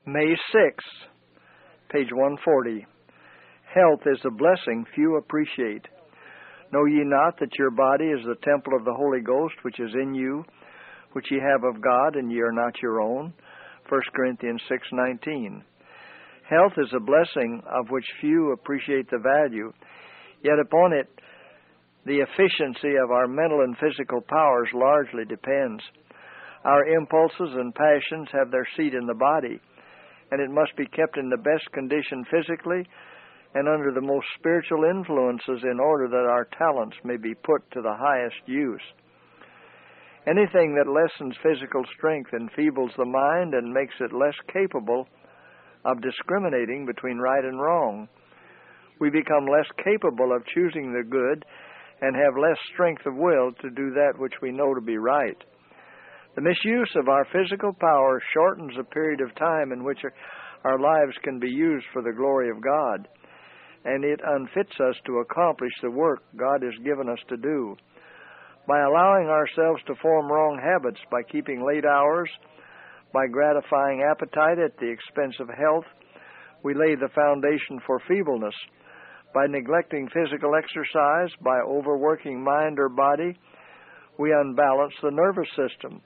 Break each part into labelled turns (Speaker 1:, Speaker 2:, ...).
Speaker 1: May 6th, page 140. Health is a blessing few appreciate. Know ye not that your body is the temple of the Holy Ghost, which is in you, which ye have of God, and ye are not your own? 1 Corinthians 6:19. Health is a blessing of which few appreciate the value, yet upon it the efficiency of our mental and physical powers largely depends. Our impulses and passions have their seat in the body, and it must be kept in the best condition physically and under the most spiritual influences in order that our talents may be put to the highest use. Anything that lessens physical strength enfeebles the mind and makes it less capable of discriminating between right and wrong. We become less capable of choosing the good and have less strength of will to do that which we know to be right. The misuse of our physical power shortens the period of time in which our lives can be used for the glory of God, and it unfits us to accomplish the work God has given us to do. By allowing ourselves to form wrong habits, by keeping late hours, by gratifying appetite at the expense of health, we lay the foundation for feebleness. By neglecting physical exercise, by overworking mind or body, we unbalance the nervous system.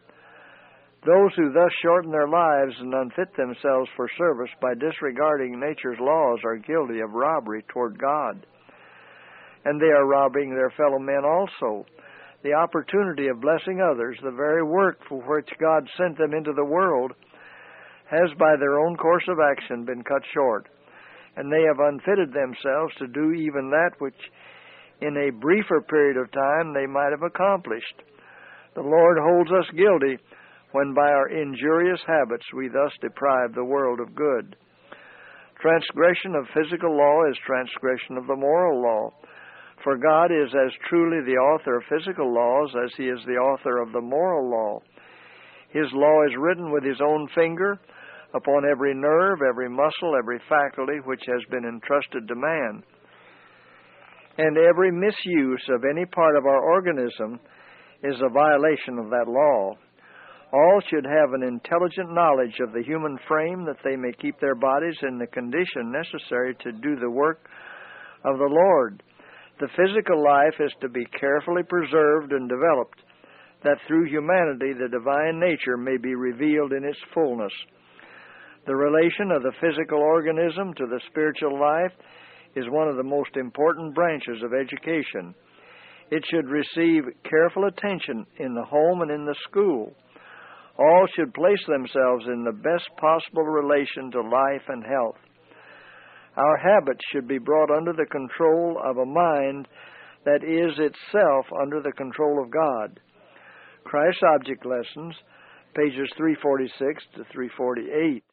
Speaker 1: Those who thus shorten their lives and unfit themselves for service by disregarding nature's laws are guilty of robbery toward God. And they are robbing their fellow men also. The opportunity of blessing others, the very work for which God sent them into the world, has by their own course of action been cut short, and they have unfitted themselves to do even that which in a briefer period of time they might have accomplished. The Lord holds us guilty when by our injurious habits we thus deprive the world of good. Transgression of physical law is transgression of the moral law, for God is as truly the author of physical laws as He is the author of the moral law. His law is written with His own finger upon every nerve, every muscle, every faculty which has been entrusted to man. And every misuse of any part of our organism is a violation of that law. All should have an intelligent knowledge of the human frame that they may keep their bodies in the condition necessary to do the work of the Lord. The physical life is to be carefully preserved and developed, that through humanity the divine nature may be revealed in its fullness. The relation of the physical organism to the spiritual life is one of the most important branches of education. It should receive careful attention in the home and in the school. All should place themselves in the best possible relation to life and health. Our habits should be brought under the control of a mind that is itself under the control of God. Christ's Object Lessons, pages 346 to 348.